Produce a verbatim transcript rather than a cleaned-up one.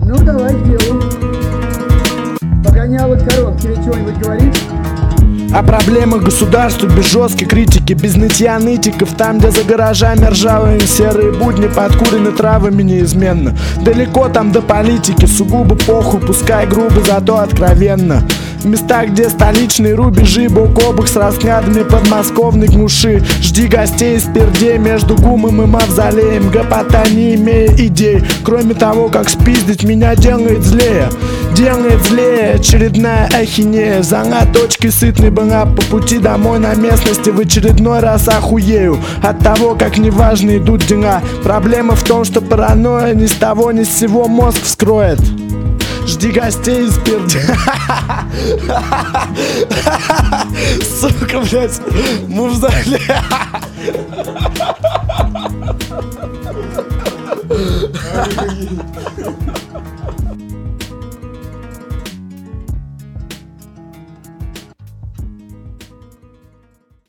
Ну, давай к делу. Погоняла коров, тебе что-нибудь говорит? О проблемах государства без жесткой критики, без нытья нытиков. Там, где за гаражами ржавые серые будни подкурены травами неизменно. Далеко там до политики, сугубо похуй, пускай грубо, зато откровенно. В местах, где столичные рубежи бок о бок с раскнятыми подмосковной гнуши. Жди гостей из пердей между гумом и мавзолеем. Гопота, не имея идей, кроме того, как спиздить меня делает злее. Делает злее очередная ахинея. Занят точкой сытный бэнгап по пути домой на местности. В очередной раз охуею от того, как неважно идут дела. Проблема в том, что паранойя ни с того ни с сего мозг вскроет. Жди гостей из перди. Сука, блядь, мавзолей.